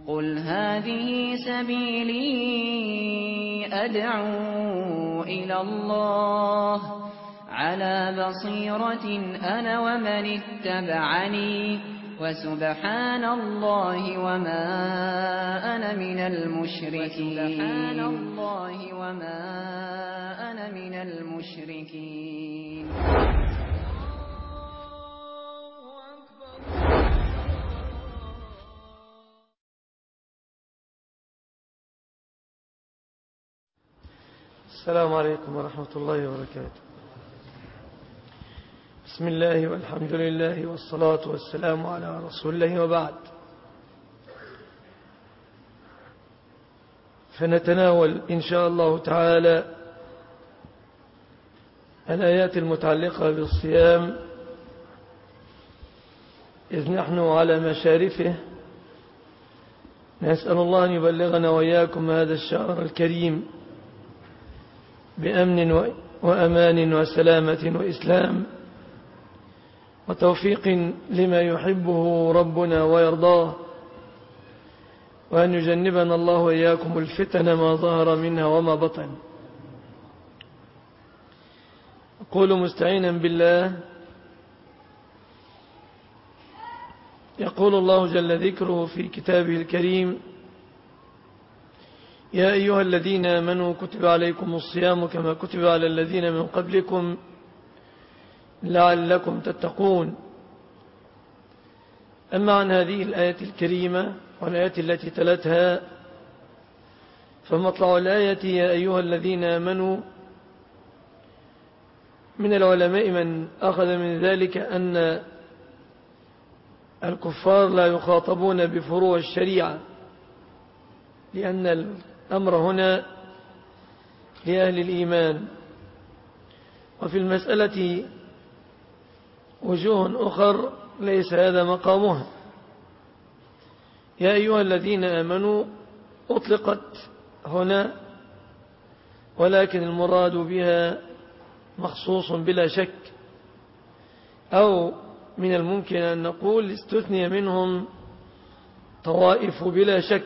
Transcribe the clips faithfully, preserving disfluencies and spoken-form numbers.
قُلْ هَٰذِهِ سَبِيلِي أَدْعُو إِلَى اللَّهِ ۚ عَلَىٰ بَصِيرَةٍ أَنَا وَمَنِ اتَّبَعَنِي ۖ وَسُبْحَانَ اللَّهِ وَمَا أَنَا مِنَ الْمُشْرِكِينَ. السلام عليكم ورحمة الله وبركاته. بسم الله والحمد لله والصلاة والسلام على رسول الله، وبعد. فنتناول إن شاء الله تعالى الآيات المتعلقة بالصيام، إذ نحن على مشارفه. نسأل الله أن يبلغنا وإياكم هذا الشهر الكريم بأمن وأمان وسلامة وإسلام وتوفيق لما يحبه ربنا ويرضاه، وأن يجنبنا الله وإياكم الفتن ما ظهر منها وما بطن. أقول مستعينا بالله: يقول الله جل ذكره في كتابه الكريم: يا أيها الذين آمنوا كتب عليكم الصيام كما كتب على الذين من قبلكم لعلكم تتقون. أما عن هذه الآية الكريمة والآيات التي تلتها، فمطلع الآية يا أيها الذين آمنوا، من العلماء من أخذ من ذلك أن الكفار لا يخاطبون بفروع الشريعة، لأن الأمر هنا لأهل الإيمان. وفي المسألة وجوه أخر ليس هذا مقامها. يا أيها الذين آمنوا أطلقت هنا، ولكن المراد بها مخصوص بلا شك، أو من الممكن أن نقول استثني منهم طوائف بلا شك.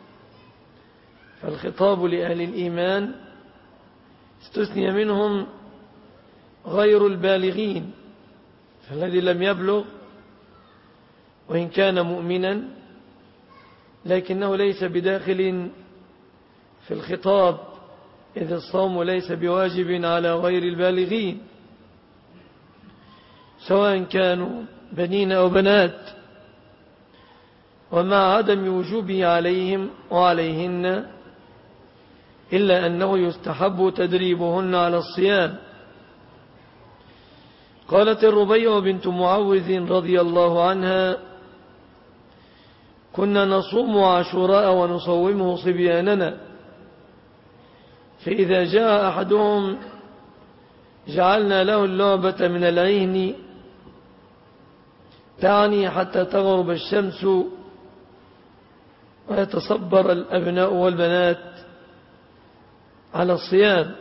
فالخطاب لأهل الإيمان استثني منهم غير البالغين، فالذي لم يبلغ وإن كان مؤمنا لكنه ليس بداخل في الخطاب، إذ الصوم ليس بواجب على غير البالغين، سواء كانوا بنين أو بنات، ومع عدم وجوبه عليهم وعليهن، إلا أنه يستحب تدريبهن على الصيام. قالت الربيع بنت معوذ رضي الله عنها: كنا نصوم عاشوراء ونصومه صبياننا، فإذا جاء أحدهم جعلنا له اللعبة من العين، تعني حتى تغرب الشمس، ويتصبر الأبناء والبنات على الصيام.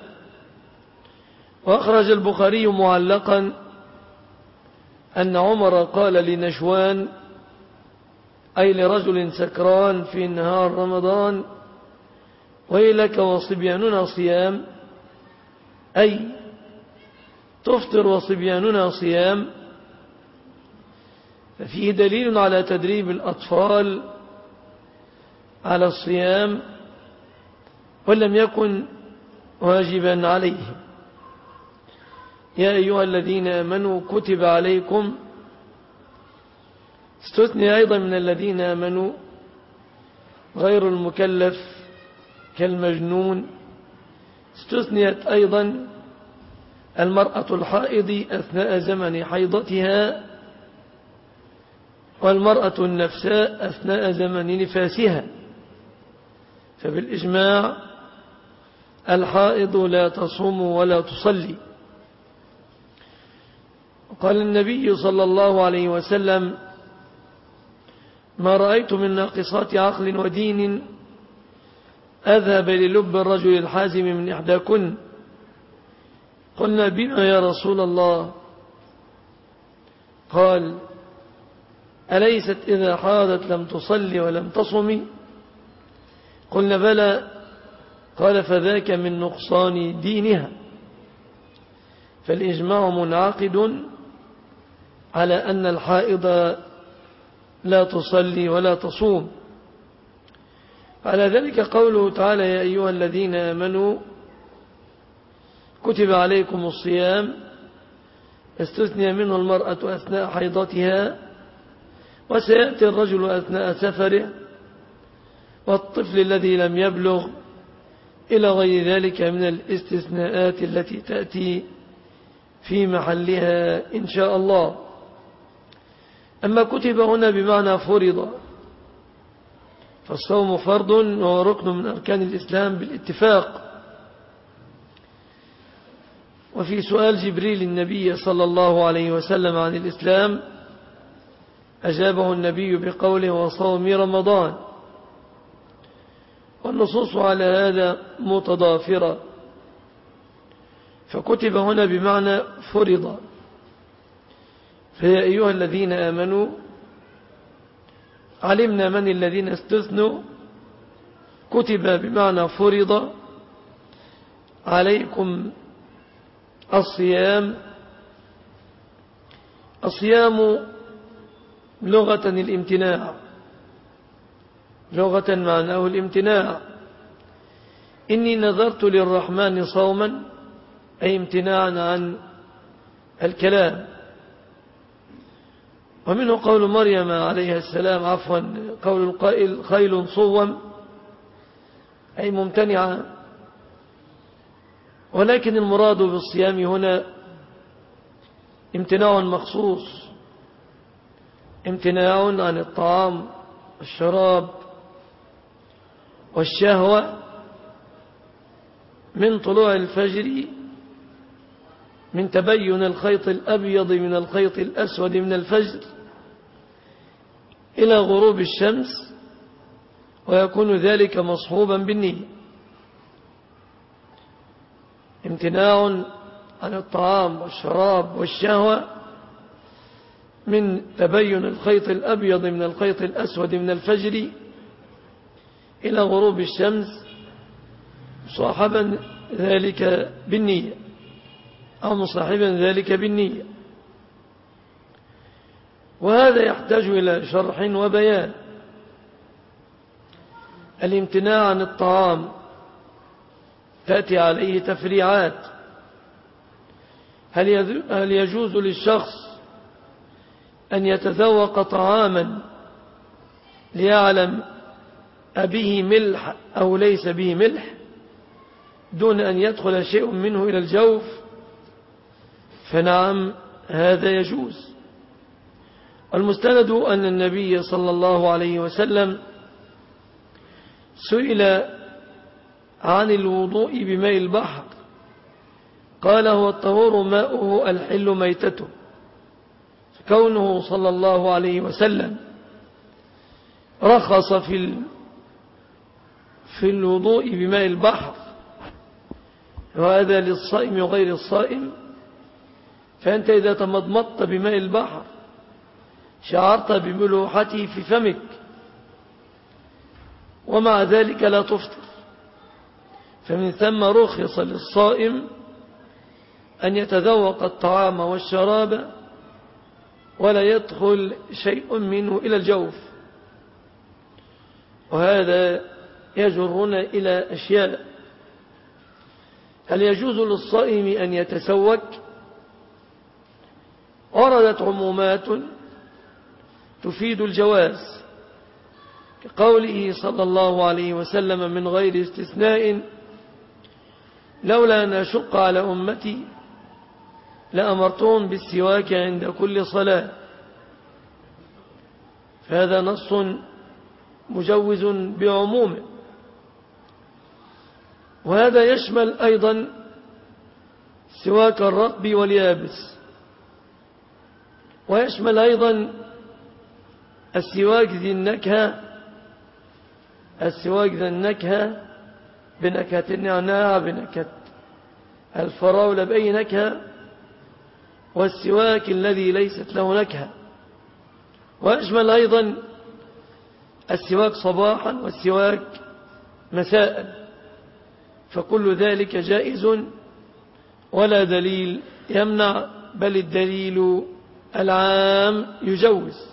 وأخرج البخاري معلقا أن عمر قال لنشوان، أي لرجل سكران في نهار رمضان: ويلك وصبياننا صيام، أي تفطر وصبياننا صيام. ففيه دليل على تدريب الأطفال على الصيام، ولم يكن واجبا عليهم. يا أيها الذين آمنوا كتب عليكم، استثني أيضا من الذين آمنوا غير المكلف كالمجنون. استثنيت أيضا المرأة الحائض أثناء زمن حيضتها، والمرأة النفساء أثناء زمن نفاسها. فبالإجماع الحائض لا تصوم ولا تصلي. قال النبي صلى الله عليه وسلم: ما رأيت من ناقصات عقل ودين أذهب للب الرجل الحازم من إحداكن. قلنا: بما يا رسول الله؟ قال: أليست إذا حاضت لم تصلي ولم تصمي؟ قلنا بلى. قال فذاك من نقصان دينها. فالإجماع منعقد على أن الحائض لا تصلي ولا تصوم. على ذلك قوله تعالى يا أيها الذين آمنوا كتب عليكم الصيام، استثني منه المرأة أثناء حيضتها، وسيأتي الرجل أثناء سفره، والطفل الذي لم يبلغ، إلى غير ذلك من الاستثناءات التي تأتي في محلها إن شاء الله. أما كتب هنا بمعنى فرض، فالصوم فرض وهو ركن من أركان الإسلام بالاتفاق. وفي سؤال جبريل النبي صلى الله عليه وسلم عن الإسلام أجابه النبي بقوله وصوم رمضان، والنصوص على هذا متضافرة، فكتب هنا بمعنى فرض. فيا أيها الذين آمنوا علمنا من الذين استثنوا، كتب بمعنى فرض عليكم الصيام. الصيام لغة الامتناع، لغة معناه الامتناع. إني نذرت للرحمن صوما، أي امتناعا عن الكلام. ومنه قول مريم عليها السلام، عفوا قول القائل خيل صوم، أي ممتنعة. ولكن المراد بالصيام هنا امتناع مخصوص، امتناع عن الطعام والشراب والشهوة من طلوع الفجر، من تبين الخيط الأبيض من الخيط الأسود من الفجر إلى غروب الشمس، ويكون ذلك مصحوبا بالنية. امتناع عن الطعام والشراب والشهوة من تبين الخيط الأبيض من الخيط الأسود من الفجر إلى غروب الشمس، مصاحبا ذلك بالنية أو مصاحبا ذلك بالنية. وهذا يحتاج إلى شرح وبيان. الامتناع عن الطعام تأتي عليه تفريعات. هل يجوز للشخص أن يتذوق طعاما ليعلم أبيه ملح أو ليس به ملح دون أن يدخل شيء منه إلى الجوف؟ فنعم هذا يجوز. المستند أن النبي صلى الله عليه وسلم سئل عن الوضوء بماء البحر، قال هو الطهور ماؤه الحل ميتته. كونه صلى الله عليه وسلم رخص في في الوضوء بماء البحر، وهذا للصائم وغير الصائم. فأنت إذا تمضمضت بماء البحر شعرت بملوحته في فمك، ومع ذلك لا تفطر. فمن ثم رخص للصائم أن يتذوق الطعام والشراب ولا يدخل شيء منه إلى الجوف. وهذا يجرنا إلى أشياء. هل يجوز للصائم أن يتسوك؟ وردت عمومات تفيد الجواز، كقوله صلى الله عليه وسلم من غير استثناء لولا أن أشق على أمتي لأمرتهم بالسواك عند كل صلاة. فهذا نص مجوز بعمومه. وهذا يشمل أيضا سواك الرطب واليابس، ويشمل أيضا السواك ذي النكهة، السواك ذي النكهة بنكهة النعناع، بنكهة الفراولة، بأي نكهة، والسواك الذي ليست له نكهة. ويشمل أيضا السواك صباحا والسواك مساء، فكل ذلك جائز ولا دليل يمنع، بل الدليل العام يجوز.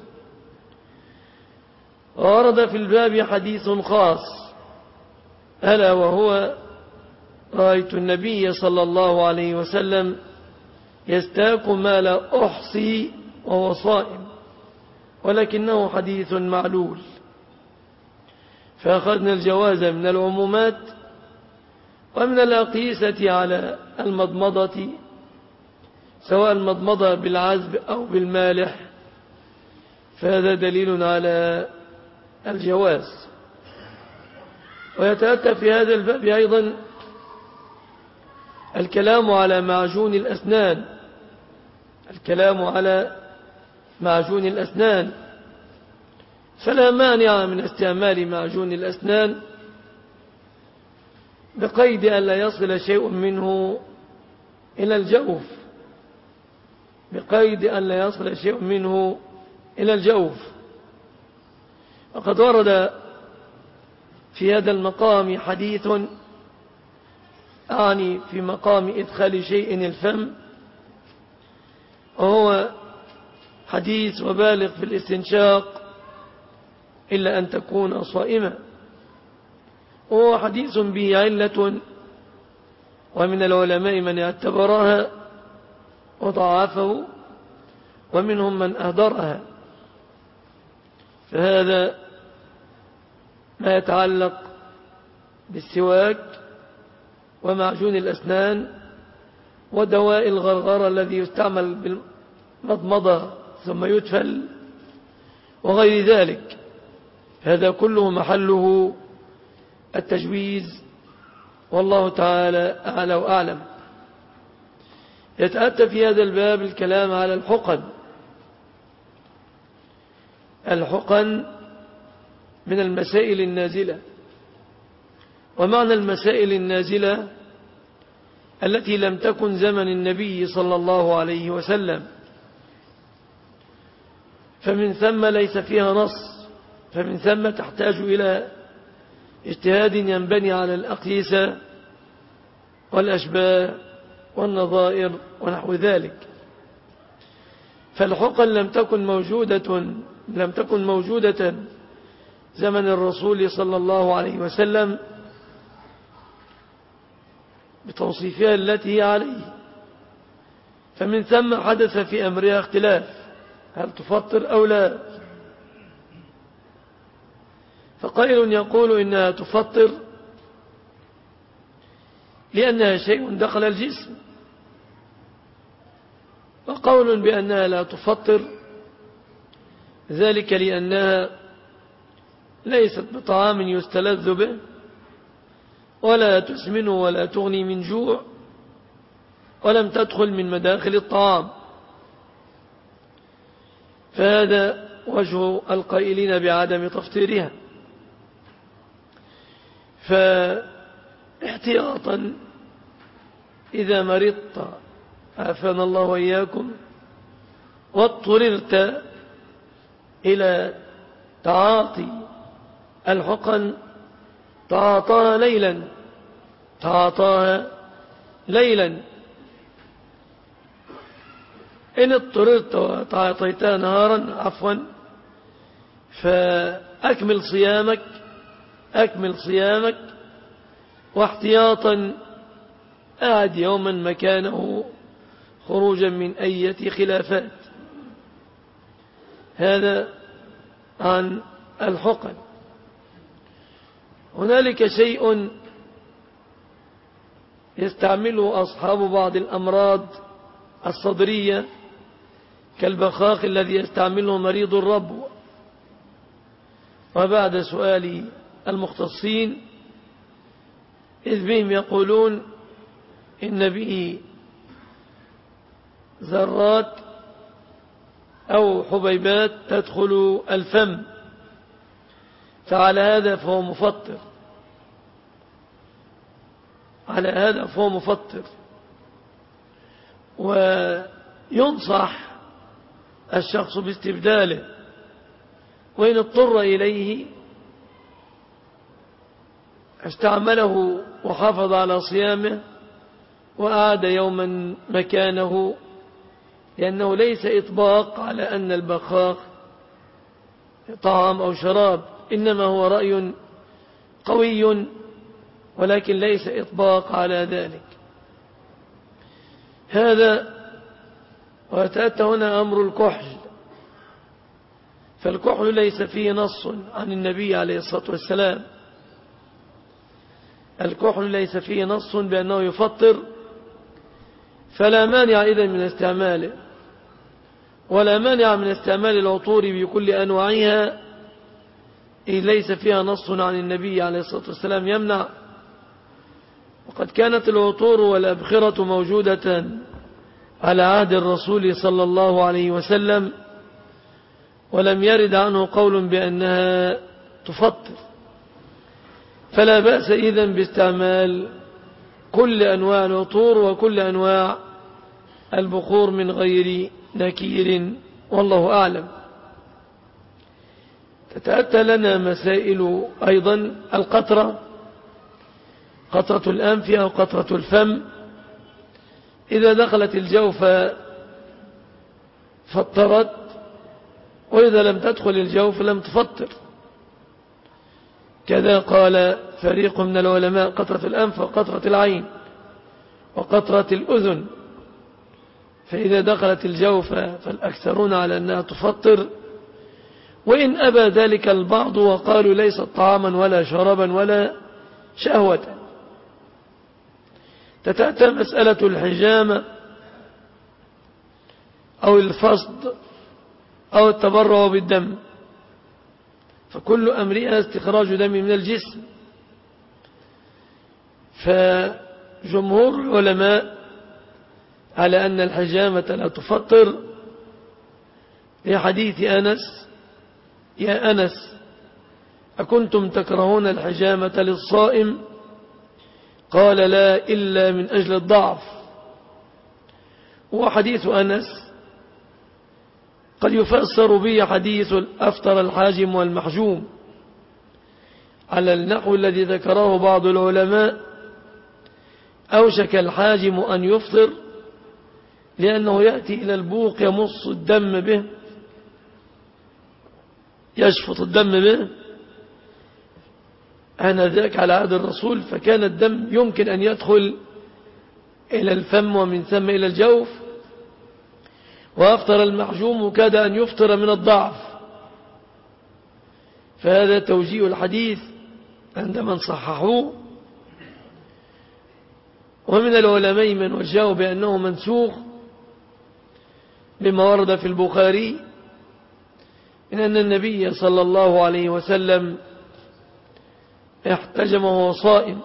ورد في الباب حديث خاص، ألا وهو: رأيت النبي صلى الله عليه وسلم يستاك ما لا أحصي وهو صائم، ولكنه حديث معلول. فأخذنا الجواز من العمومات ومن الأقيسة على المضمضة، سواء المضمضة بالعذب أو بالمالح، فهذا دليل على الجواز. ويتأتى في هذا الباب أيضا الكلام على معجون الأسنان الكلام على معجون الأسنان فلا مانع من استعمال معجون الأسنان بقيد أن لا يصل شيء منه إلى الجوف بقيد أن لا يصل شيء منه إلى الجوف. وقد ورد في هذا المقام حديث، أعني في مقام إدخال شيء الفم، وهو حديث: وبالغ في الاستنشاق إلا أن تكون صائما. وهو حديث به علة، ومن العلماء من اعتبرها وضعفه، ومنهم من أهدرها. فهذا ما يتعلق بالسواك ومعجون الأسنان ودواء الغرغرة الذي يستعمل بالمضمضة ثم يدفل وغير ذلك، هذا كله محله التجويز، والله تعالى أعلى وأعلم. يتأتى في هذا الباب الكلام على الحقن. الحقن من المسائل النازلة، ومعنى المسائل النازلة التي لم تكن زمن النبي صلى الله عليه وسلم، فمن ثم ليس فيها نص، فمن ثم تحتاج إلى اجتهاد ينبني على الأقيسة والأشباه والنظائر ونحو ذلك. فالحقن لم تكن موجودة لم تكن موجودة زمن الرسول صلى الله عليه وسلم بتوصيفها التي هي عليه، فمن ثم حدث في أمرها اختلاف، هل تفطر أو لا؟ فقائل يقول إنها تفطر لأنها شيء دخل الجسم، وقول بأنها لا تفطر ذلك لأنها ليست بطعام يستلذ به، ولا تسمن ولا تغني من جوع، ولم تدخل من مداخل الطعام. فهذا وجه القائلين بعدم تفطيرها. فاحتياطا إذا مرضت عافانا الله وإياكم واضطررت إلى تعاطي الحقن تعاطاها ليلا تعاطاها ليلا إن اضطررت وتعاطيتها نهارا عفوا فأكمل صيامك أكمل صيامك واحتياطا أعد يوما مكانه خروجا من أي خلافات. هذا عن الحقن. هنالك شيء يستعمله أصحاب بعض الأمراض الصدرية كالبخاخ الذي يستعمله مريض الربو، وبعد سؤال المختصين إذ بهم يقولون إن به ذرات أو حبيبات تدخل الفم، فعلى هذا فهو مفطر على هذا فهو مفطر وينصح الشخص باستبداله، وإن اضطر إليه استعمله وحافظ على صيامه وأعاد يوما مكانه، لأنه ليس إطباق على أن البخاخ طعام أو شراب، إنما هو رأي قوي ولكن ليس إطباق على ذلك. هذا ويتأتى هنا أمر الكحل، فالكحل ليس فيه نص عن النبي عليه الصلاة والسلام، الكحل ليس فيه نص بأنه يفطر، فلا مانع إذن من استعماله، ولا مانع من استعمال العطور بكل أنواعها إذ ليس فيها نص عن النبي عليه الصلاة والسلام يمنع. وقد كانت العطور والأبخرة موجودة على عهد الرسول صلى الله عليه وسلم، ولم يرد عنه قول بأنها تفطر، فلا بأس إذن باستعمال كل أنواع العطور وكل أنواع البخور من غير نكير، والله أعلم. تتأتى لنا مسائل أيضا القطرة، قطرة الأنف أو قطرة الفم، إذا دخلت الجوف فطرت، وإذا لم تدخل الجوف لم تفطر. كذا قال فريق من العلماء قطرة الأنف وقطرة العين وقطرة الأذن، فإذا دخلت الجوف فالأكثرون على أنها تفطر، وإن أبى ذلك البعض وقالوا ليست طعاما ولا شرابا ولا شهوة. تتأتى مسألة الحجامة أو الفصد أو التبرع بالدم، فكل أمرها استخراج دم من الجسم. فجمهور العلماء على أن الحجامة لا تفطر لحديث أنس: يا أنس أكنتم تكرهون الحجامة للصائم؟ قال لا إلا من أجل الضعف. وحديث أنس قد يفسر به حديث أفطر الحاجم والمحجوم على النحو الذي ذكره بعض العلماء: أوشك الحاجم أن يفطر لأنه يأتي إلى البوق يمص الدم به، يشفط الدم به، آنذاك على عهد الرسول فكان الدم يمكن أن يدخل إلى الفم ومن ثم إلى الجوف، وأفطر المحجوم كاد أن يفطر من الضعف. فهذا توجيه الحديث عند من صححوه. ومن العلماء من وجهه بأنه منسوخ بما ورد في البخاري من أن النبي صلى الله عليه وسلم احتجم وهو صائم،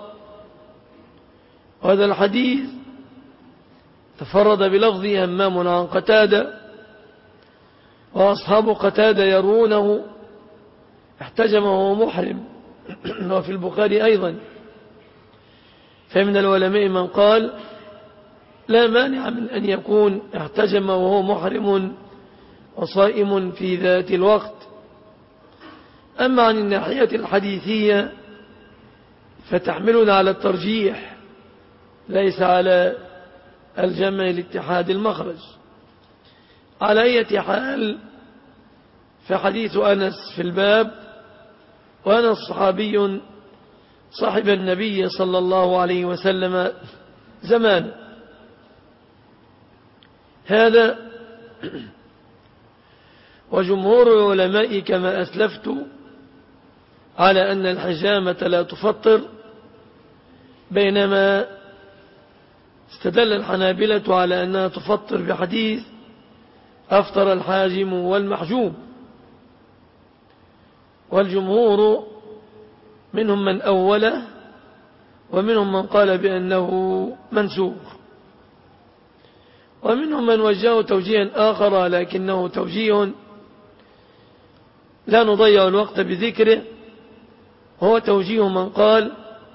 وهذا الحديث تفرد بلفظه همام عن قتادة، وأصحاب قتادة يرونه احتجم وهو محرم، وفي البخاري أيضا. فمن العلماء من قال لا مانع من أن يكون احتجم وهو محرم وصائم في ذات الوقت. أما عن الناحية الحديثية فتحملنا على الترجيح ليس على الجمع لاتحاد المخرج. على أي حال فحديث أنس في الباب، وأنس صحابي صاحب النبي صلى الله عليه وسلم زمان. هذا وجمهور العلماء كما أسلفت على أن الحجامة لا تفطر، بينما استدل الحنابلة على أنها تفطر بحديث أفطر الحاجم والمحجوم. والجمهور منهم من أوله ومنهم من قال بأنه منسوخ، ومنهم من وجهه توجيها آخر لكنه توجيه لا نضيع الوقت بذكره، هو توجيه من قال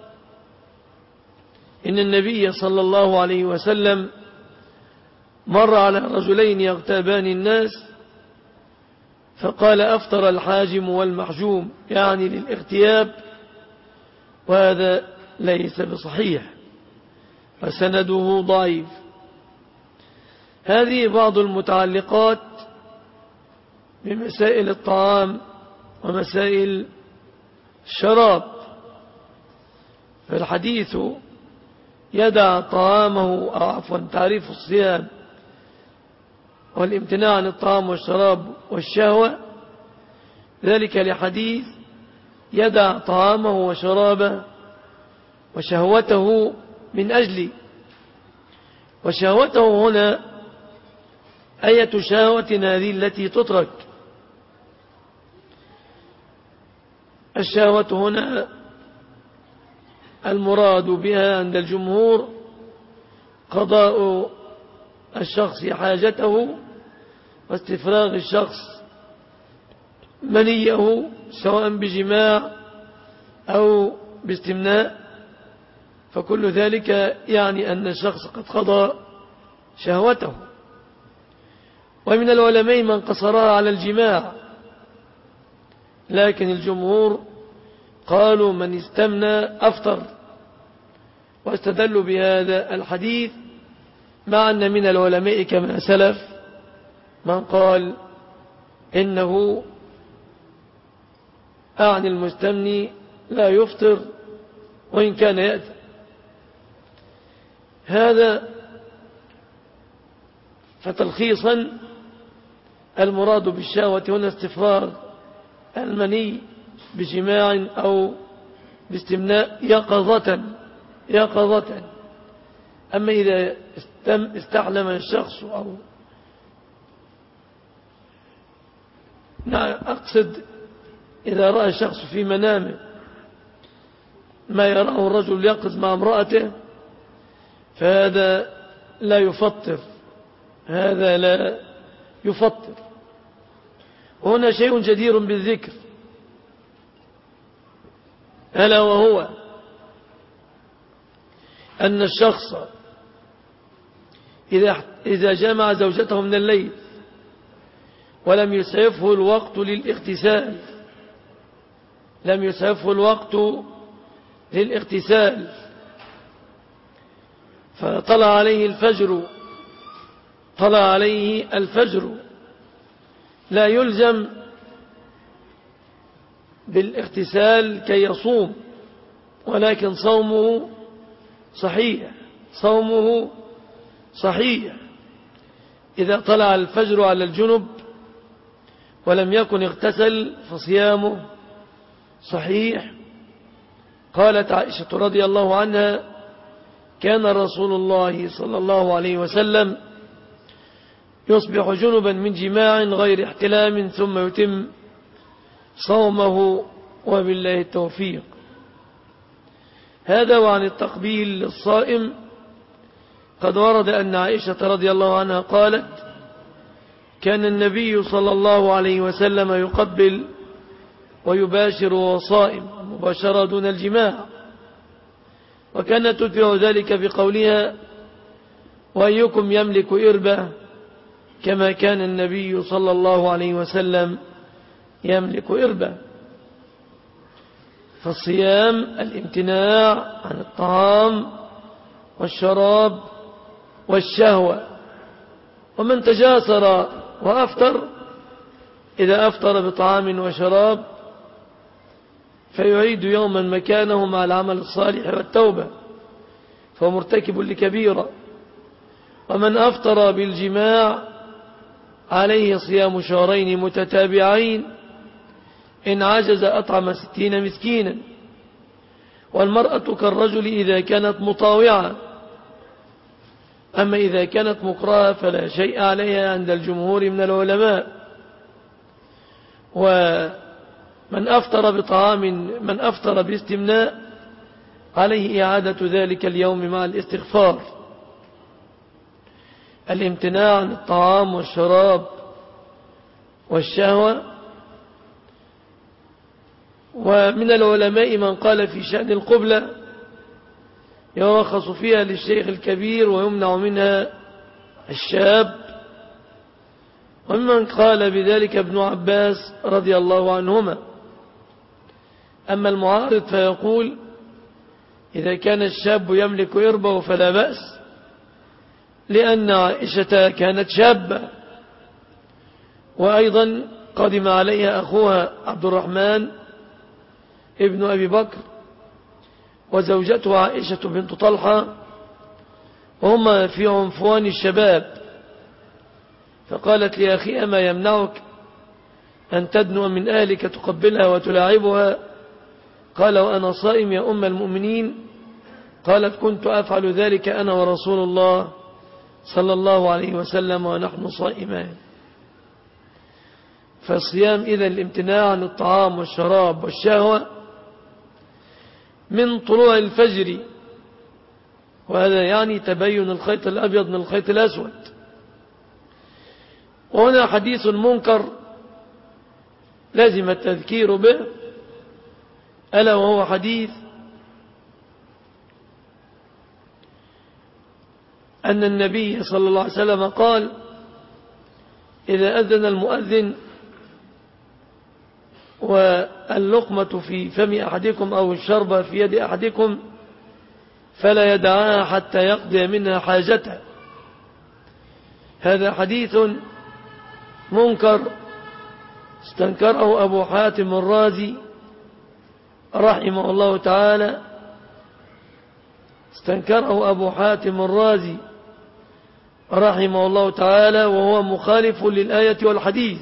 إن النبي صلى الله عليه وسلم مر على رجلين يغتابان الناس فقال أفطر الحاجم والمحجوم، يعني للاغتياب وهذا ليس بصحيح وسنده ضعيف. هذه بعض المتعلقات بمسائل الطعام ومسائل الشراب. فالحديث يدع طعامه، أو عفوا تعريف الصيام والامتناع عن الطعام والشراب والشهوة، ذلك لحديث يدع طعامه وشرابه وشهوته من أجلي. وشهوته هنا أية شهوة هذه التي تترك. الشهوة هنا المراد بها عند الجمهور قضاء الشخص حاجته واستفراغ الشخص منيه، سواء بجماع أو باستمناء، فكل ذلك يعني أن الشخص قد قضى شهوته. ومن العلماء من قصرها على الجماع، لكن الجمهور قالوا من استمنى أفطر، واستدلوا بهذا الحديث، مع أن من العلماء كما سلف من قال إنه أعني المستمني لا يفطر وإن كان يأتي. هذا فتلخيصا المراد بالشهوة هنا استفراغ المني بجماع أو باستمناء يقظة يقظة. أما إذا استعلم الشخص أو أقصد إذا رأى الشخص في منامه ما يراه الرجل يقظ مع امرأته، فهذا لا يفطر، هذا لا يفطر. هنا شيء جدير بالذكر، ألا وهو أن الشخص إذا إذا جمع زوجته من الليل ولم يسعفه الوقت للاغتسال لم يسعفه الوقت للاغتسال فطلع عليه الفجر طلع عليه الفجر لا يلزم بالاغتسال كي يصوم، ولكن صومه صحيح صومه صحيح إذا طلع الفجر على الجنب ولم يكن اغتسل فصيامه صحيح. قالت عائشة رضي الله عنها: كان رسول الله صلى الله عليه وسلم يصبح جنبا من جماع غير احتلام ثم يتم صومه وبالله التوفيق. هذا. وعن التقبيل للصائم قد ورد أن عائشة رضي الله عنها قالت: كان النبي صلى الله عليه وسلم يقبل ويباشر وهو صائم، مباشرة دون الجماع. وكانت تتبع ذلك بقولها: وأيكم يملك إربة كما كان النبي صلى الله عليه وسلم يملك إربة. فالصيام الامتناع عن الطعام والشراب والشهوة. ومن تجاسر وأفطر، إذا أفطر بطعام وشراب فيعيد يوما مكانه مع العمل الصالح والتوبة، فهو مرتكب لكبيرة. ومن أفطر بالجماع عليه صيام شهرين متتابعين، إن عجز أطعم ستين مسكينا. والمرأة كالرجل إذا كانت مطاوعة، أما إذا كانت مكرهة فلا شيء عليها عند الجمهور من العلماء. ومن أفطر بطعام من أفطر باستمناء عليه إعادة ذلك اليوم مع الاستغفار. الامتناع عن الطعام والشراب والشهوة. ومن العلماء من قال في شأن القبلة يرخص فيها للشيخ الكبير ويمنع منها الشاب، ومن قال بذلك ابن عباس رضي الله عنهما. أما المعارض فيقول إذا كان الشاب يملك إربه فلا بأس، لأن عائشة كانت شابة، وأيضا قدم عليها أخوها عبد الرحمن ابن أبي بكر وزوجته عائشة بنت طلحة، وهما في عنفوان الشباب، فقالت لأخي أما يمنعك أن تدنو من أهلك تقبلها وتلاعبها؟ قال وأنا صائم يا أم المؤمنين؟ قالت كنت أفعل ذلك أنا ورسول الله صلى الله عليه وسلم ونحن صائمان. فالصيام إذن الامتناع عن الطعام والشراب والشهوة من طلوع الفجر، وهذا يعني تبين الخيط الأبيض من الخيط الأسود. وهنا حديث منكر لازم التذكير به، ألا وهو حديث أن النبي صلى الله عليه وسلم قال إذا أذن المؤذن واللقمة في فم أحدكم أو الشربة في يد أحدكم فلا يدعها حتى يقضي منها حاجته. هذا حديث منكر استنكره أبو حاتم الرازي رحمه الله تعالى، استنكره أبو حاتم الرازي رحمه الله تعالى، وهو مخالف للآية والحديث.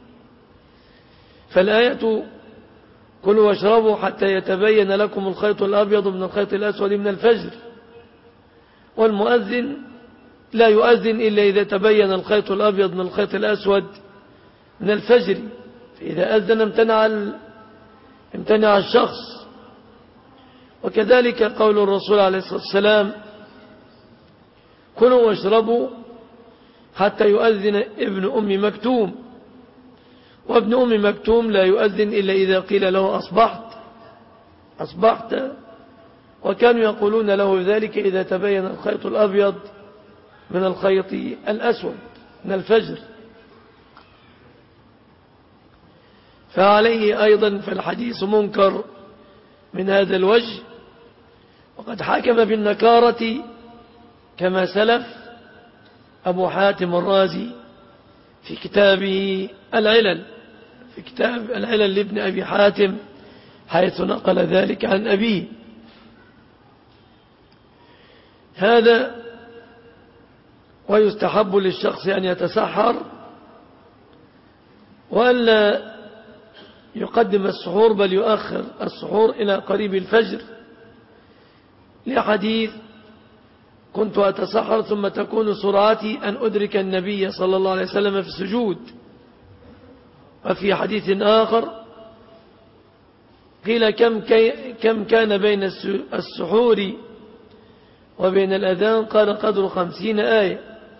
فالآية كلوا واشربوا حتى يتبين لكم الخيط الأبيض من الخيط الأسود من الفجر، والمؤذن لا يؤذن إلا إذا تبين الخيط الأبيض من الخيط الأسود من الفجر، فإذا أذن امتنع امتنع الشخص. وكذلك قول الرسول عليه الصلاة والسلام كلوا واشربوا حتى يؤذن ابن أم مكتوم، وابن أم مكتوم لا يؤذن إلا إذا قيل له أصبحت أصبحت وكانوا يقولون له ذلك إذا تبين الخيط الأبيض من الخيط الأسود من الفجر. فعليه أيضا فالحديث منكر من هذا الوجه، وقد حكم بالنكارة كما سلف أبو حاتم الرازي في كتابه العلل، في كتاب العلل لابن أبي حاتم، حيث نقل ذلك عن أبيه. هذا ويستحب للشخص أن يتسحر وألا يقدم السحور بل يؤخر السحور إلى قريب الفجر، لحديث كنت أتسحر ثم تكون سرعتي أن أدرك النبي صلى الله عليه وسلم في السجود. وفي حديث آخر قيل كم, كي كم كان بين السحور وبين الأذان؟ قال قدر خمسين آية،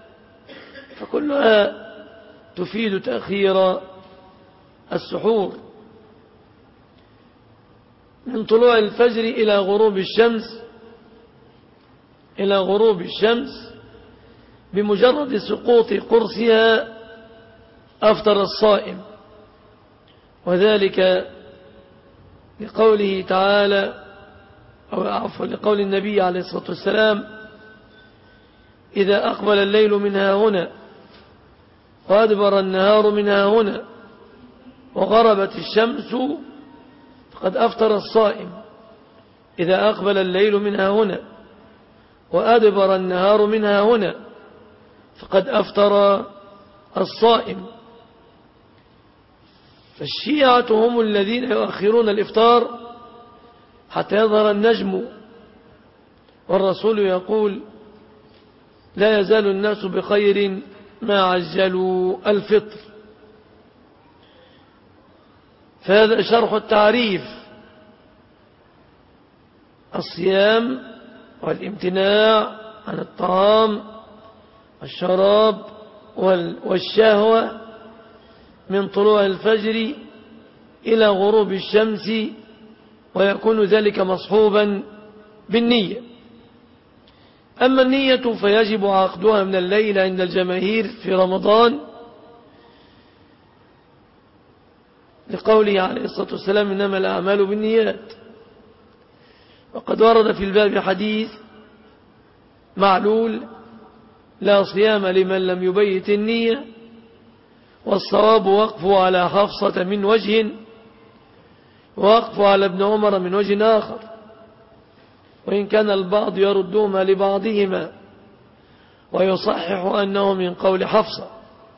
فكلها تفيد تأخير السحور. من طلوع الفجر إلى غروب الشمس إلى غروب الشمس بمجرد سقوط قرصها أفطر الصائم، وذلك لقوله تعالى أو عفوا لقول النبي عليه الصلاة والسلام إذا أقبل الليل منها هنا وأدبر النهار منها هنا وغربت الشمس فقد أفطر الصائم. إذا أقبل الليل منها هنا وأدبر النهار منها هنا فقد أفطر الصائم. فالشيعة هم الذين يؤخرون الإفطار حتى يظهر النجم، والرسول يقول لا يزال الناس بخير ما عجلوا الفطر. فهذا شرح التعريف. الصيام والامتناع عن الطعام والشراب والشهوة من طلوع الفجر إلى غروب الشمس، ويكون ذلك مصحوبا بالنية. أما النية فيجب عقدها من الليل عند الجماهير في رمضان، لقوله عليه الصلاة والسلام إنما الأعمال بالنيات. وقد ورد في الباب حديث معلول: لا صيام لمن لم يبيت النية. والصواب وقفه على حفصة من وجه، ووقفه على ابن عمر من وجه آخر، وإن كان البعض يردهما لبعضهما ويصحح أنه من قول حفصة.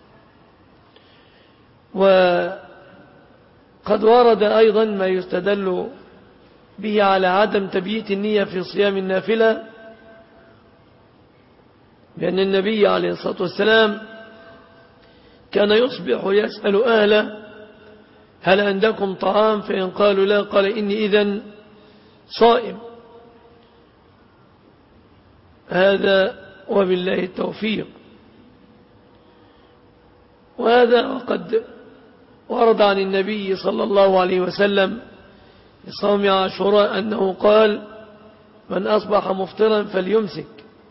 وقد ورد أيضا ما يستدل به على عدم تبييت النية في صيام النافلة، بأن النبي عليه الصلاة والسلام كان يصبح يسأل أهله: هل عندكم طعام؟ فإن قالوا لا قال: إني إذن صائم. هذا وبالله التوفيق. وهذا وقد ورد عن النبي صلى الله عليه وسلم في صوم عاشوراء أنه قال: من أصبح مفطرا فليمسك.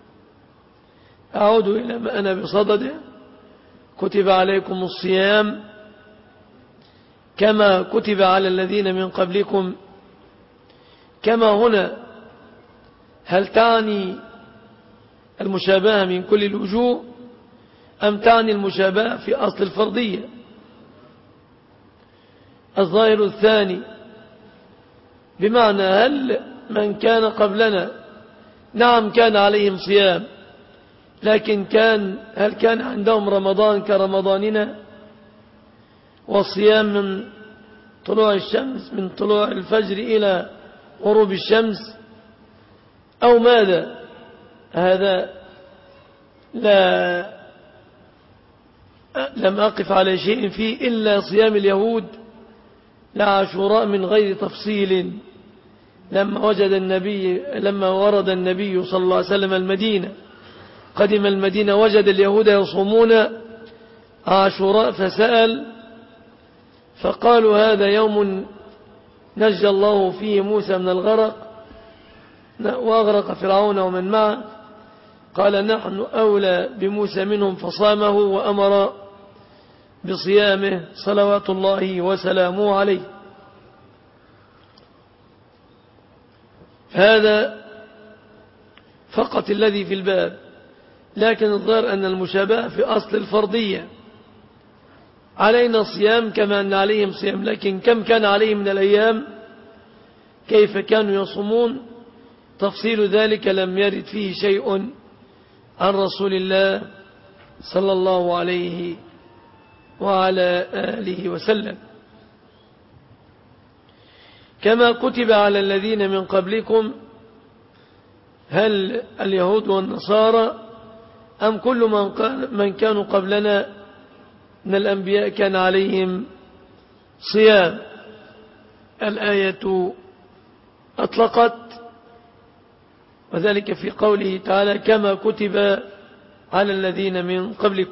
أعود إلى ما أنا بصدده: كتب عليكم الصيام كما كتب على الذين من قبلكم. كما هنا هل تعني المشابهة من كل الوجوه أم تعني المشابهة في أصل الفرضية؟ الظاهر الثاني، بمعنى هل من كان قبلنا نعم كان عليهم صيام، لكن كان هل كان عندهم رمضان كرمضاننا، والصيام من طلوع الشمس من طلوع الفجر إلى غروب الشمس، أو ماذا؟ هذا لا لم أقف على شيء فيه إلا صيام اليهود لعاشوراء من غير تفصيل. لما وجد النبي لما ورد النبي صلى الله عليه وسلم المدينة، قدم المدينة وجد اليهود يصومون عاشوراء، فسأل فقالوا: هذا يوم نجى الله فيه موسى من الغرق وأغرق فرعون ومن معه. قال: نحن أولى بموسى منهم، فصامه وأمر بصيامه صلوات الله وسلامه عليه. هذا فقط الذي في الباب، لكن الظاهر أن المشابهة في أصل الفرضية. علينا صيام كما أن عليهم صيام، لكن كم كان عليهم من الأيام، كيف كانوا يصومون، تفصيل ذلك لم يرد فيه شيء عن رسول الله صلى الله عليه وعلى آله وسلم. كما كتب على الذين من قبلكم، هل اليهود والنصارى أم كل من, من كانوا قبلنا من الأنبياء كان عليهم صيام؟ الآية أطلقت، وذلك في قوله تعالى: كما كتب على الذين من قبلكم.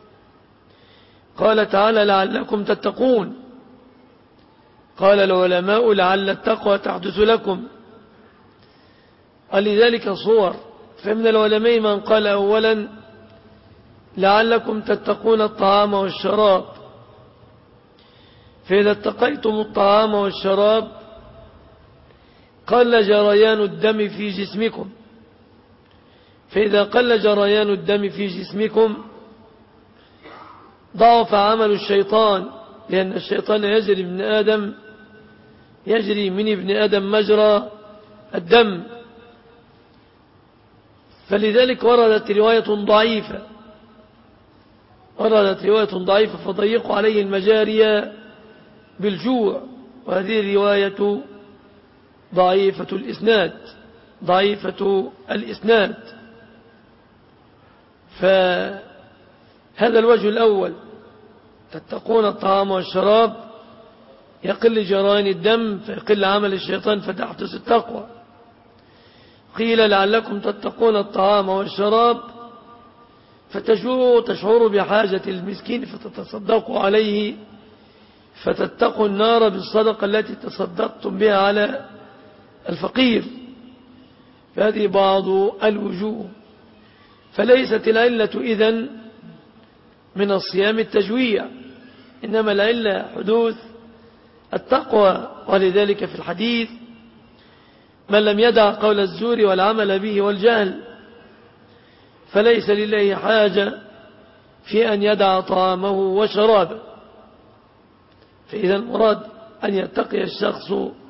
قال تعالى: لعلكم تتقون. قال العلماء: لعل التقوى تحدث لكم. ولذلك صور، فمن العلماء من قال أولا: لعلكم تتقون الطعام والشراب، فإذا اتقيتم الطعام والشراب قل جريان الدم في جسمكم، فإذا قل جريان الدم في جسمكم ضعف عمل الشيطان، لأن الشيطان يجري من آدم يجري من ابن آدم مجرى الدم. فلذلك وردت رواية ضعيفة وردت رواية ضعيفة فضيقوا عليه المجاري بالجوع، وهذه الرواية ضعيفة الإسناد ضعيفة الإسناد فهذا الوجه الأول: تتقون الطعام والشراب، يقل جريان الدم فيقل عمل الشيطان فتحدث التقوى. قيل: لعلكم تتقون الطعام والشراب، فتجوعوا تشعروا بحاجة المسكين فتتصدقوا عليه، فتتقوا النار بالصدقة التي تصدقتم بها على الفقير. فهذه بعض الوجوه. فليست العلة إذن من الصيام التجويع، إنما العلة حدوث التقوى. ولذلك في الحديث من لم يدع قول الزور والعمل به والجهل فليس لله حاجة في أن يدع طعامه وشرابه. فإذا المراد أن يتقي الشخص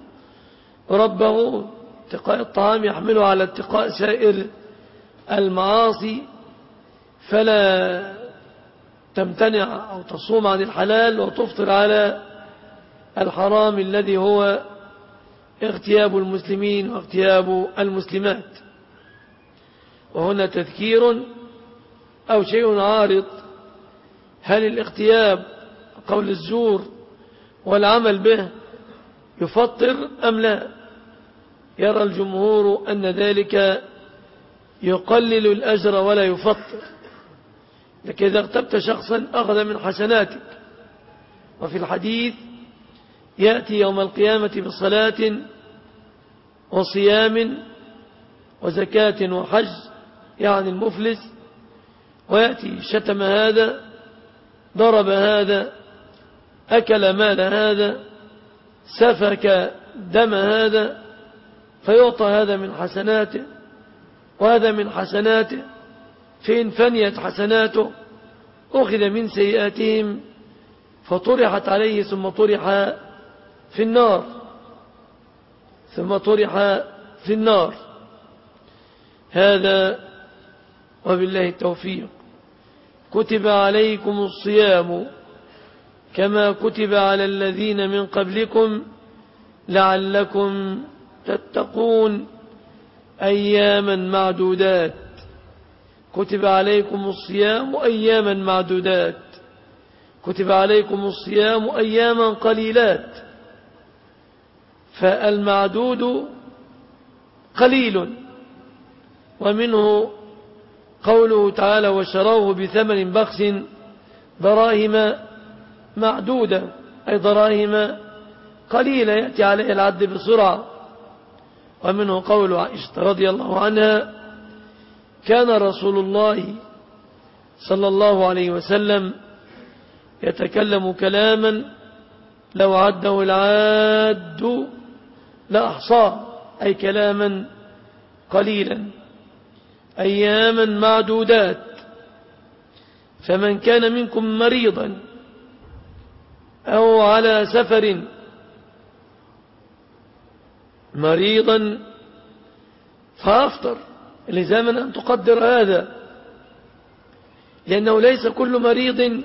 ربه. اتقاء الطعام يحمله على اتقاء سائر المعاصي، فلا تمتنع أو تصوم عن الحلال وتفطر على الحرام الذي هو اغتياب المسلمين واغتياب المسلمات. وهنا تذكير أو شيء عارض: هل الاغتياب قول الزور والعمل به يفطر أم لا؟ يرى الجمهور أن ذلك يقلل الأجر ولا يفطر، لكن إذا اغتبت شخصا أخذ من حسناتك. وفي الحديث: يأتي يوم القيامة بصلاة وصيام وزكاة وحج، يعني المفلس، ويأتي شتم هذا، ضرب هذا، أكل مال هذا، سفك دم هذا، فيعطى هذا من حسناته وهذا من حسناته، فإن فنيت حسناته أخذ من سيئاتهم فطرحت عليه ثم طرح في النار ثم طرح في النار. هذا وبالله التوفيق. كتب عليكم الصيام كما كتب على الذين من قبلكم لعلكم تتقون أياما معدودات. كتب عليكم الصيام أياما معدودات، كتب عليكم الصيام أياما قليلات، فالمعدود قليل. ومنه قوله تعالى: وشروه بثمن بخس دراهم معدودة، أي دراهم قليلة يأتي عليه العد بسرعة. ومنه قول عائشة رضي الله عنها: كان رسول الله صلى الله عليه وسلم يتكلم كلاما لو عده العاد لأحصاه، أي كلاما قليلا. أياما معدودات. فمن كان منكم مريضا أو على سفر، مريضا فأفطر، لزاما أن تقدر هذا، لأنه ليس كل مريض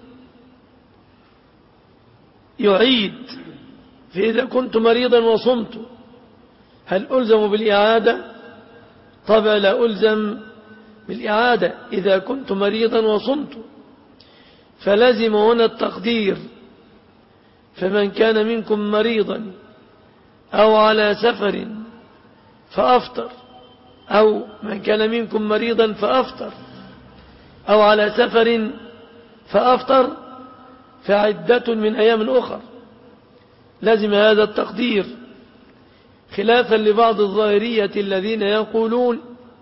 يعيد. فإذا كنت مريضا وصمت هل ألزم بالإعادة؟ طبعا لا ألزم بالإعادة إذا كنت مريضا وصمت، فلازم هنا التقدير. فمن كان منكم مريضا أو على سفر فأفطر، أو من كان منكم مريضا فأفطر أو على سفر فأفطر فعدة من أيام أخر. لازم هذا التقدير، خلافا لبعض الظاهرية الذين يقولون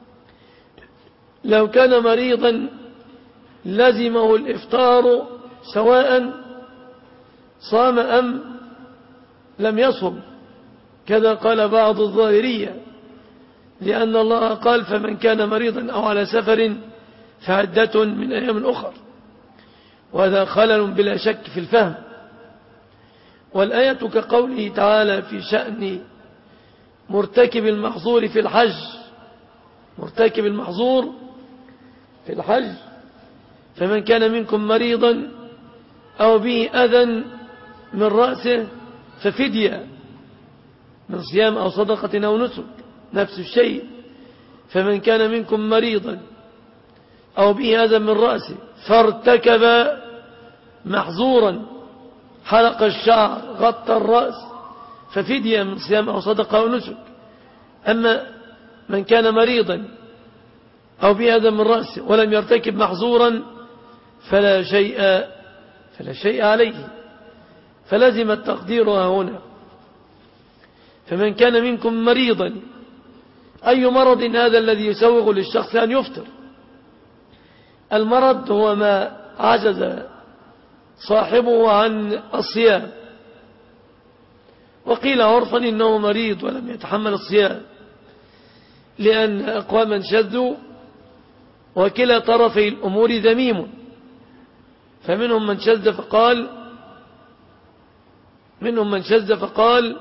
لو كان مريضا لزمه الإفطار سواء صام أم لم يصم، كذا قال بعض الظاهرية، لأن الله قال: فمن كان مريضا أو على سفر فعدة من أيام أخر. وهذا خلل بلا شك في الفهم. والآية كقوله تعالى في شأن مرتكب المحظور في الحج، مرتكب المحظور في الحج: فمن كان منكم مريضا أو به أذى من رأسه ففدية من صيام أو صدقة أو نسك، نفس الشيء. فمن كان منكم مريضا أو به أذى من رأسه فارتكب محظورا، حلق الشعر، غطى الرأس، ففدية من صيام أو صدقة أو نسك. أما من كان مريضا أو به أذى من رأسه ولم يرتكب محظورا فلا شيء فلا شيء عليه، فلازم التقدير هنا. فمن كان منكم مريضا، أي مرض هذا الذي يسوغ للشخص أن يفطر؟ المرض هو ما عجز صاحبه عن الصيام، وقيل عرفا إنه مريض ولم يتحمل الصيام، لأن أقواما شذوا، وكلا طرفي الأمور ذميم. فمنهم من شذ فقال منهم من شذ فقال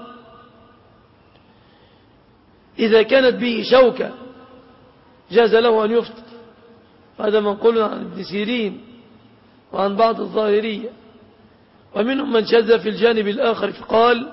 إذا كانت به شوكة جاز له أن يفطر. هذا منقول عن ابن سيرين وعن بعض الظاهرية. ومنهم من شذ في الجانب الآخر فقال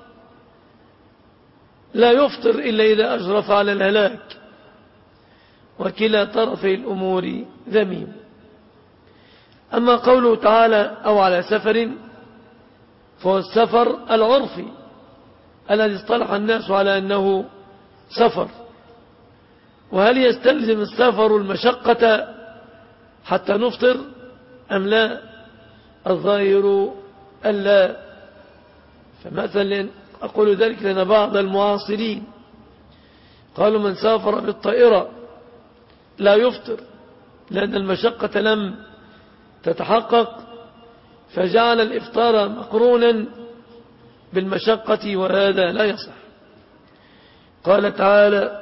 لا يفطر إلا إذا أشرف على الهلاك، وكلا طرفي الأمور ذميم. أما قوله تعالى أو على سفر، فهو السفر العرفي الذي اصطلح الناس على أنه سفر. وهل يستلزم السفر المشقة حتى نفطر أم لا؟ الظاهر ألا. فمثلا أقول ذلك لأن بعض المعاصرين قالوا من سافر بالطائرة لا يفطر لأن المشقة لم تتحقق، فجعل الإفطار مقرونا بالمشقة، وهذا لا يصح. قال تعالى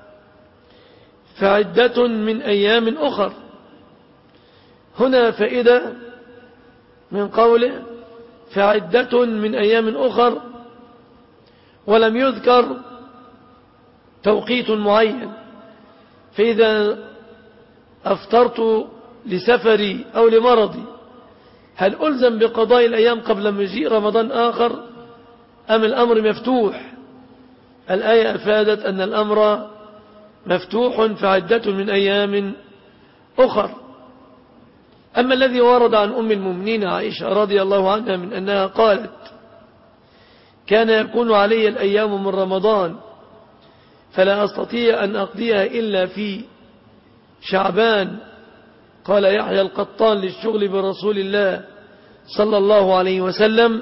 فعدة من أيام أخر. هنا فائدة من قوله فعدة من أيام أخر، ولم يذكر توقيت معين. فإذا أفطرت لسفري أو لمرضي هل ألزم بقضاء الأيام قبل مجيء رمضان آخر أم الأمر مفتوح؟ الآية أفادت أن الأمر مفتوح، فعدة من أيام أخر. أما الذي ورد عن أم المؤمنين عائشة رضي الله عنها من أنها قالت كان يكون علي الأيام من رمضان فلا أستطيع أن أقضيها إلا في شعبان. قال يحيى القطان للشغل برسول الله صلى الله عليه وسلم،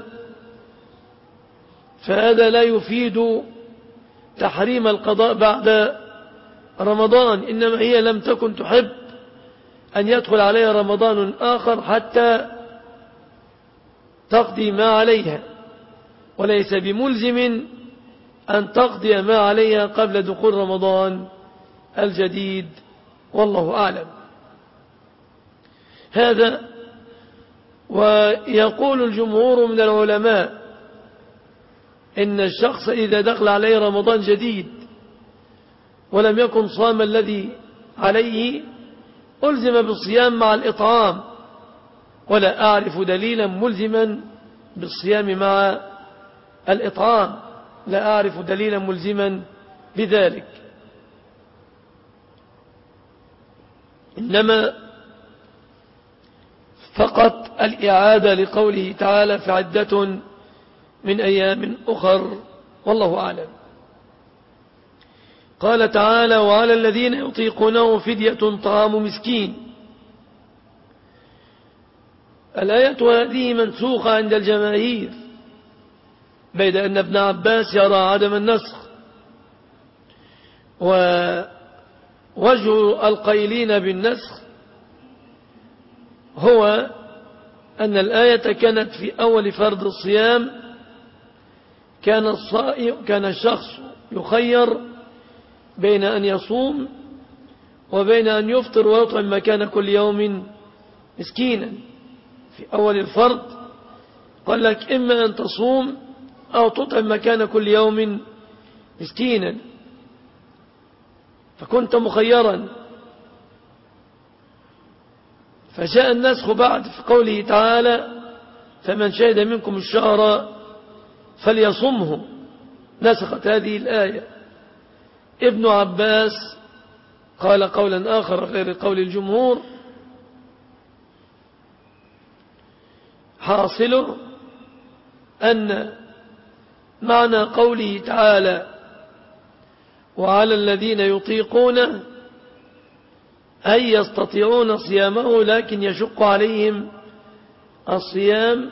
فهذا لا يفيد تحريم القضاء بعد رمضان، إنما هي لم تكن تحب أن يدخل عليها رمضان آخر حتى تقضي ما عليها، وليس بملزم أن تقضي ما عليها قبل دخول رمضان الجديد، والله أعلم. هذا. ويقول الجمهور من العلماء إن الشخص إذا دخل عليه رمضان جديد ولم يكن صام الذي عليه ألزم بالصيام مع الإطعام، ولا أعرف دليلا ملزما بالصيام مع الإطعام، لا أعرف دليلا ملزما بذلك. إنما فقط الإعادة لقوله تعالى فعدة من أيام أخر، والله أعلم. قال تعالى وعلى الذين يطيقونه فدية طعام مسكين. الآية هذه منسوخة عند الجماهير، بيد أن ابن عباس يرى عدم النسخ. ووجه القائلين بالنسخ هو أن الآية كانت في أول فرض الصيام، كان الصائم كان الشخص يخير بين أن يصوم وبين أن يفطر ويطعم مكان كل يوم مسكينا. في أول الفرض قال لك إما أن تصوم أو تطعم مكان كل يوم مسكينا، فكنت مخيرا. فجاء النسخ بعد في قوله تعالى فمن شهد منكم الشهر فليصمه، نسخت هذه الآية. ابن عباس قال قولا آخر غير قول الجمهور، حاصله أن معنى قوله تعالى وعلى الذين يطيقونه أي يستطيعون صيامه لكن يشق عليهم الصيام،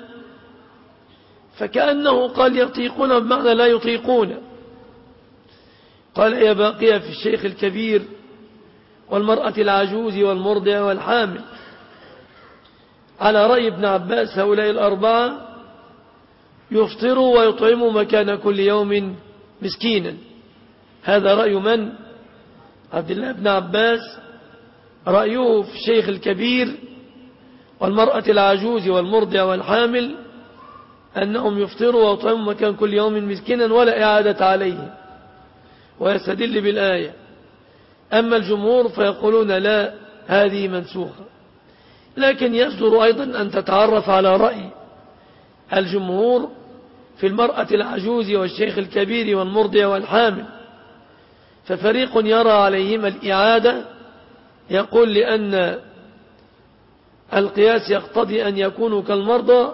فكأنه قال يطيقون بمعنى لا يطيقون. قال يا باقية في الشيخ الكبير والمرأة العجوز والمرضع والحامل. على رأي ابن عباس هؤلاء الأربعة يفطر ويطعم مكان كل يوم مسكينا. هذا رأي من؟ عبد الله بن عباس. رأيه في الشيخ الكبير والمرأة العجوز والمرضع والحامل أنهم يفطروا ويطعموا مكان كل يوم مسكينا ولا إعادة عليه، ويستدل بالآية. أما الجمهور فيقولون لا، هذه منسوخة. لكن يصدر أيضا أن تتعرف على رأي الجمهور في المرأة العجوز والشيخ الكبير والمرضع والحامل. ففريق يرى عليهما الإعادة، يقول لأن القياس يقتضي أن يكونوا كالمرضى،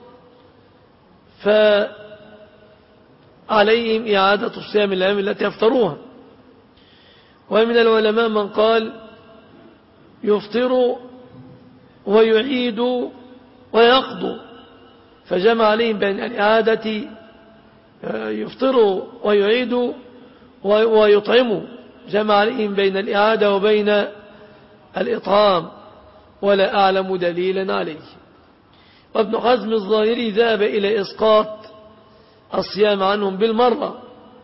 فعليهم إعادة الصيام الأيام التي يفطروها. ومن العلماء من قال يفطر ويعيد ويقضوا، فجمع عليهم بين الإعادة، يفطر ويعيد ويطعم، جمع عليهم بين الإعادة وبين الإطعام، ولا أعلم دليلا عليه. وابن حزم الظاهري ذهب إلى إسقاط الصيام عنهم بالمرة،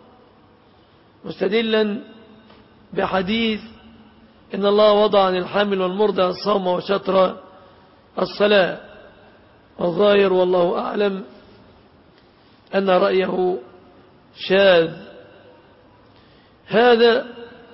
مستدلا بحديث إن الله وضع عن الحامل والمرضع الصوم وشطر الصلاة. والظاهر والله أعلم أن رأيه شاذ. هذا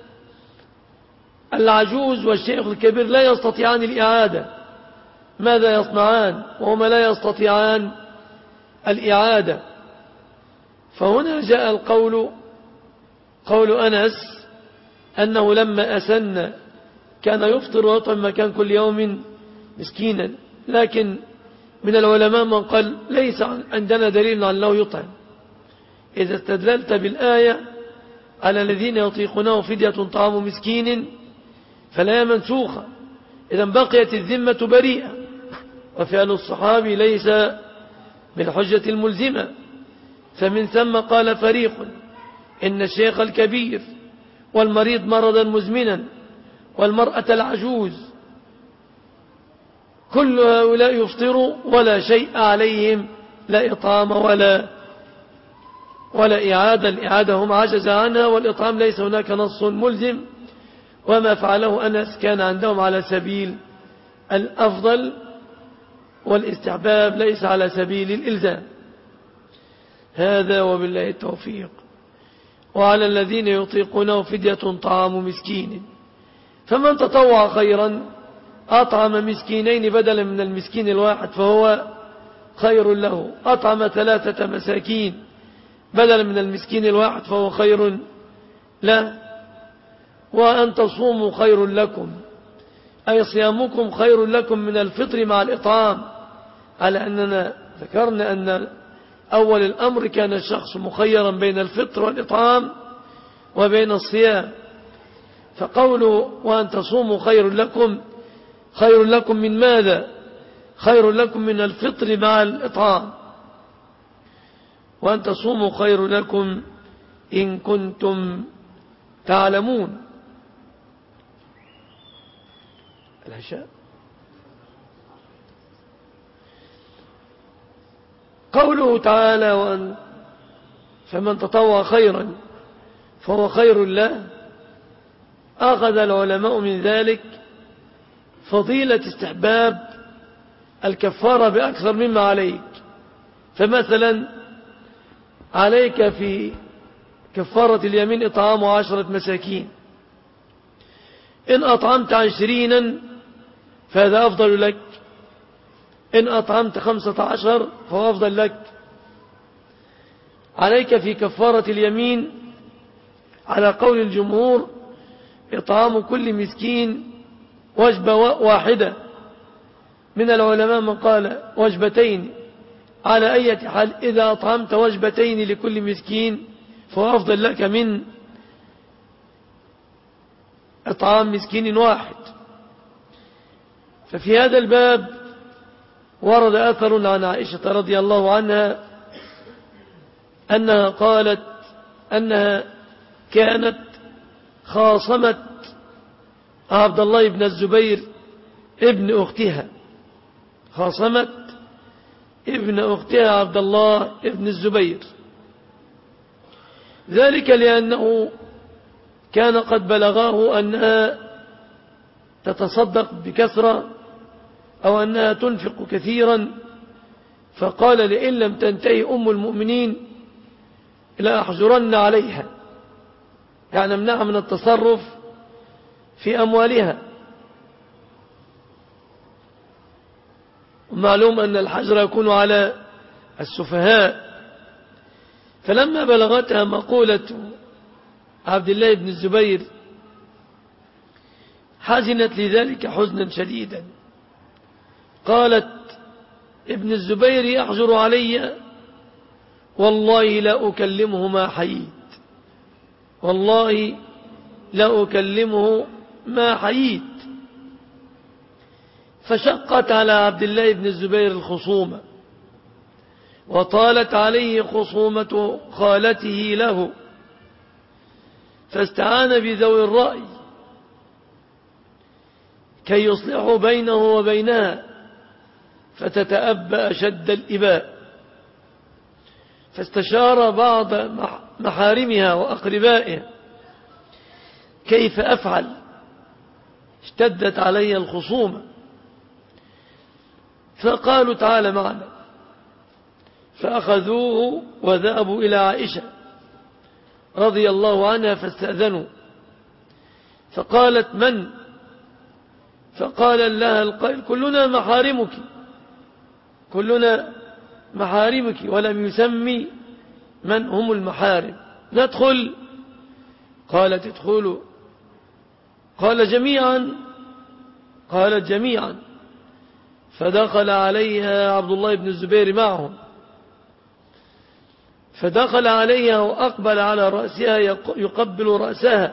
العجوز والشيخ الكبير لا يستطيعان الإعادة، ماذا يصنعان وهما لا يستطيعان الإعادة؟ فهنا جاء القول قول أنس أنه لما أسن كان يفطر ويطعم مكان كل يوم مسكينا. لكن من العلماء من قال ليس عندنا دليل على أنه يطعم. إذا استدللت بالآية على الذين يطيقونه فدية طعام مسكين فلا منسوخة، إذا بقيت الذمة بريئة، وفعل الصحابي ليس بالحجة الملزمة. فمن ثم قال فريق إن الشيخ الكبير والمريض مرضا مزمنا والمرأة العجوز كل هؤلاء يفطروا ولا شيء عليهم، لا إطعام ولا ولا إعادة. الإعادة هم عجز عنها، والإطعام ليس هناك نص ملزم. وما فعله أنس كان عندهم على سبيل الأفضل، والاستحباب ليس على سبيل الإلزام. هذا وبالله التوفيق. وعلى الذين يطيقونه فدية طعام مسكين، فمن تطوع خيرا أطعم مسكينين بدلا من المسكين الواحد فهو خير له، أطعم ثلاثة مساكين بدلا من المسكين الواحد فهو خير له. وأن تصوموا خير لكم، أي صيامكم خير لكم من الفطر مع الإطعام، على أننا ذكرنا أن أول الأمر كان الشخص مخيرا بين الفطر والإطعام وبين الصيام. فقوله وأن تصوموا خير لكم، خير لكم من ماذا؟ خير لكم من الفطر مع الإطعام. وأن تصوموا خير لكم إن كنتم تعلمون. العشاء. قوله تعالى وأن فمن تطوع خيرا فهو خير له، أخذ العلماء من ذلك فضيلة استحباب الكفارة بأكثر مما عليك. فمثلا عليك في كفارة اليمين إطعام عشرة مساكين، إن أطعمت عشرينا فهذا أفضل لك، إن أطعمت خمسة عشر فهو أفضل لك. عليك في كفارة اليمين على قول الجمهور إطعام كل مسكين وجبة واحدة، من العلماء من قال وجبتين. على أي حال إذا أطعمت وجبتين لكل مسكين فهو أفضل لك من إطعام مسكين واحد. ففي هذا الباب ورد أثر عن عائشة رضي الله عنها أنها قالت أنها كانت خاصمت عبد الله بن الزبير ابن أختها، خاصمت ابن أختها عبد الله ابن الزبير، ذلك لأنه كان قد بلغاه أنها تتصدق بكثرة أو أنها تنفق كثيرا، فقال لئن لم تنتهي أم المؤمنين لأحجرن عليها، يعني امنعها من التصرف في أموالها. ومعلوم أن الحجر يكون على السفهاء. فلما بلغتها مقولة عبد الله بن الزبير حزنت لذلك حزنا شديدا، قالت ابن الزبير يحجر علي والله لا أكلمه ما حييت، والله لا أكلمه ما حييت. فشقت على عبد الله بن الزبير الخصومة، وطالت عليه خصومة خالته له، فاستعان بذوي الرأي كي يصلحوا بينه وبينها فتتأبى أشد الإباء، فاستشار بعض محارمها وأقربائها كيف أفعل، اشتدت علي الخصومة، فقالوا تعال معنا، فأخذوه وذهبوا إلى عائشة رضي الله عنها فاستأذنوا، فقالت من؟ فقال لها القائل كلنا محارمك، كلنا محارمك، ولم يسمي من هم المحارم. ندخل؟ قالت ادخلوا. قال جميعا؟ قالت جميعا. فدخل عليها عبد الله بن الزبير معهم، فدخل عليها وأقبل على رأسها يقبل رأسها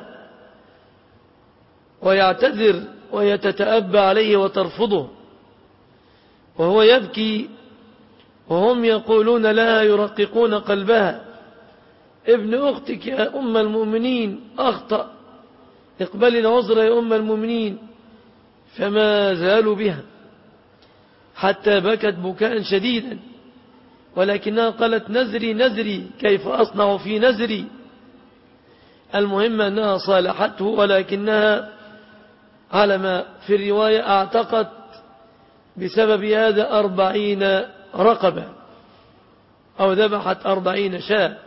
ويعتذر وهي تتأبى عليه وترفضه، وهو يبكي وهم يقولون لها يرققون قلبها ابن أختك يا أم المؤمنين أخطأ، اقبلي العذر يا أم المؤمنين. فما زالوا بها حتى بكت بكاء شديدا، ولكنها قالت نزري نزري كيف أصنع في نزري. المهم أنها صالحته، ولكنها على ما في الرواية اعتقت بسبب هذا أربعين رقبة أو ذبحت أربعين شاة.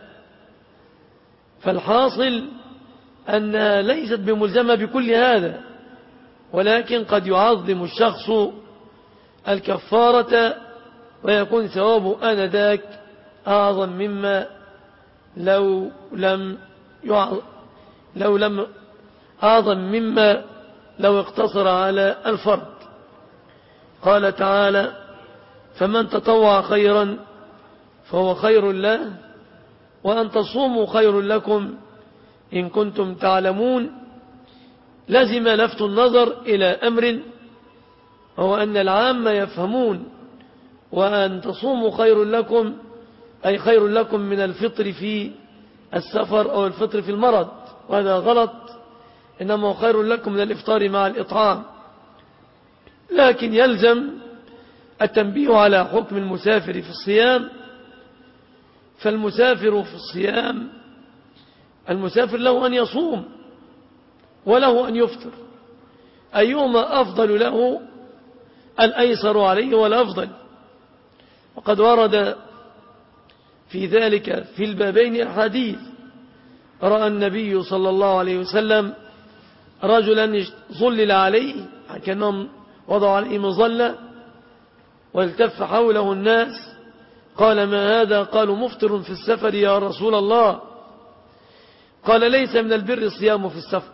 فالحاصل أنها ليست بملزمة بكل هذا، ولكن قد يعظم الشخص الكفارة ويكون ثوابه آنذاك أعظم مما لو لم لو لم أعظم مما لو اقتصر على الفرد. قال تعالى فمن تطوع خيرا فهو خير له وأن تصوموا خير لكم إن كنتم تعلمون. لزم لفت النظر إلى أمر هو أن العامة يفهمون وأن تصوموا خير لكم أي خير لكم من الفطر في السفر أو الفطر في المرض، وهذا غلط، إنما هو خير لكم من الإفطار مع الإطعام. لكن يلزم التنبيه على حكم المسافر في الصيام. فالمسافر في الصيام المسافر له أن يصوم وله أن يفطر، أيهما أفضل له الأيسر عليه والأفضل. وقد ورد في ذلك في البابين أحاديث. رأى النبي صلى الله عليه وسلم رجلا ظلل عليه كأنهم وضعوا عليه مظلة والتف حوله الناس، قال ما هذا؟ قالوا مفطر في السفر يا رسول الله. قال ليس من البر الصيام في السفر.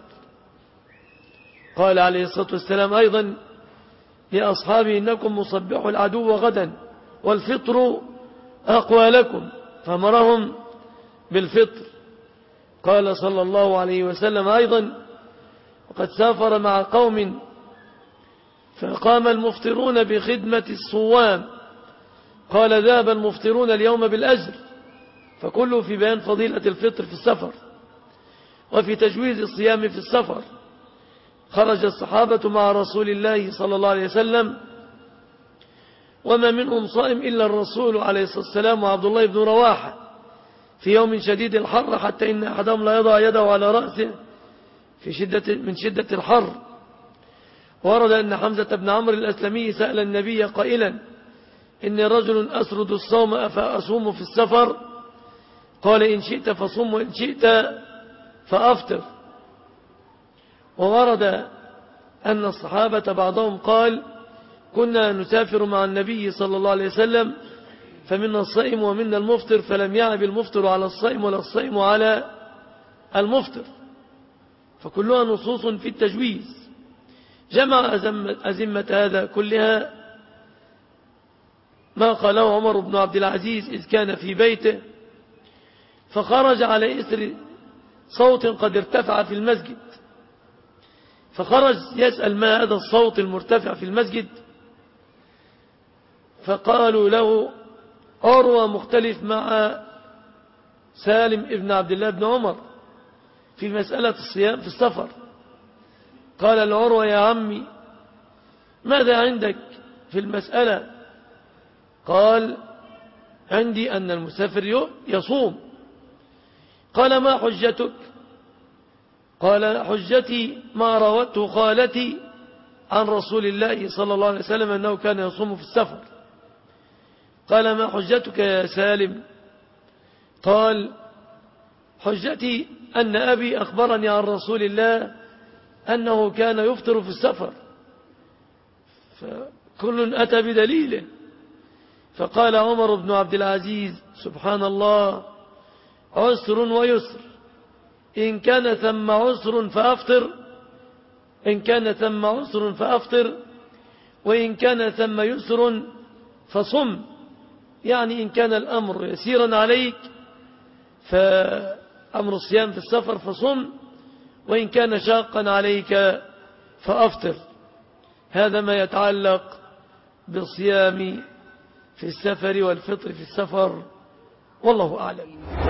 قال عليه الصلاة والسلام أيضا لأصحابه إنكم مصبحوا العدو غدا والفطر أقوى لكم، فأمرهم بالفطر. قال صلى الله عليه وسلم أيضا وقد سافر مع قوم فقام المفطرون بخدمة الصوام، قال ذهب المفطرون اليوم بالأجر، فكله في بيان فضيلة الفطر في السفر وفي تجويز الصيام في السفر. خرج الصحابة مع رسول الله صلى الله عليه وسلم وما منهم صائم إلا الرسول عليه الصلاة والسلام وعبد الله بن رواحة في يوم شديد الحر حتى إن أحدهم لا يضع يده على رأسه في شدة من شدة الحر. ورد أن حمزة بن عمرو الأسلمي سأل النبي قائلا إني رجل أسرد الصوم أفأصوم في السفر؟ قال إن شئت فصوم وإن شئت فأفطر. وورد أن الصحابة بعضهم قال كنا نسافر مع النبي صلى الله عليه وسلم فمنا الصائم ومنا المفطر فلم يعب المفطر على الصائم ولا الصائم على المفطر، فكلها نصوص في التجويز. جمع أزمة هذا كلها ما قاله عمر بن عبد العزيز إذ كان في بيته فخرج على إثر صوت قد ارتفع في المسجد، فخرج يسأل ما هذا الصوت المرتفع في المسجد، فقالوا له عروة مختلف مع سالم ابن عبد الله بن عمر في مسألة الصيام في السفر. قال العروة يا عمي ماذا عندك في المسألة؟ قال عندي أن المسافر يصوم. قال ما حجتك؟ قال حجتي ما راودته خالتي عن رسول الله صلى الله عليه وسلم أنه كان يصوم في السفر. قال ما حجتك يا سالم؟ قال حجتي أن أبي أخبرني عن رسول الله أنه كان يفطر في السفر، فكل أتى بدليله. فقال عمر بن عبد العزيز سبحان الله عسر ويسر، إن كان ثم عسر فأفطر إن كان ثم عسر فأفطر وإن كان ثم يسر فصم. يعني إن كان الأمر يسيرا عليك فأمر الصيام في السفر فصم، وإن كان شاقا عليك فأفطر. هذا ما يتعلق بالصيام في السفر والفطر في السفر، والله أعلم.